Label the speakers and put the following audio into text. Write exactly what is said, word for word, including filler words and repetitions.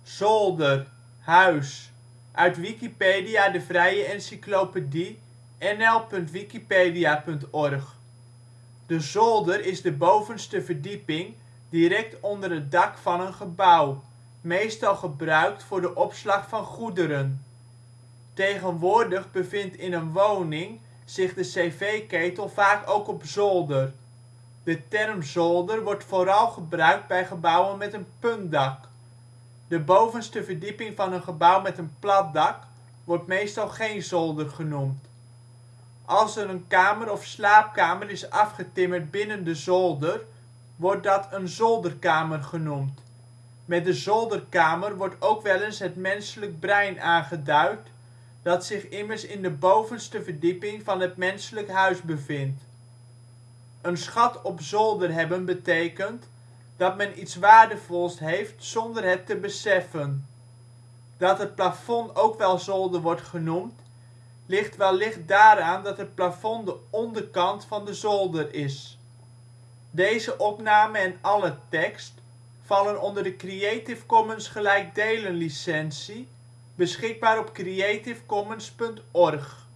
Speaker 1: Zolder, huis, uit Wikipedia, de vrije encyclopedie. N L punt wikipedia punt org. De zolder is de bovenste verdieping direct onder het dak van een gebouw, meestal gebruikt voor de opslag van goederen. Tegenwoordig bevindt in een woning zich de cv-ketel vaak ook op zolder. De term zolder wordt vooral gebruikt bij gebouwen met een puntdak. De bovenste verdieping van een gebouw met een plat dak wordt meestal geen zolder genoemd. Als er een kamer of slaapkamer is afgetimmerd binnen de zolder, wordt dat een zolderkamer genoemd. Met de zolderkamer wordt ook wel eens het menselijk brein aangeduid, dat zich immers in de bovenste verdieping van het menselijk huis bevindt. Een schat op zolder hebben betekent, dat men iets waardevols heeft zonder het te beseffen. Dat het plafond ook wel zolder wordt genoemd, ligt wellicht daaraan dat het plafond de onderkant van de zolder is. Deze opname en alle tekst vallen onder de Creative Commons gelijkdelen licentie, beschikbaar op creativecommons punt org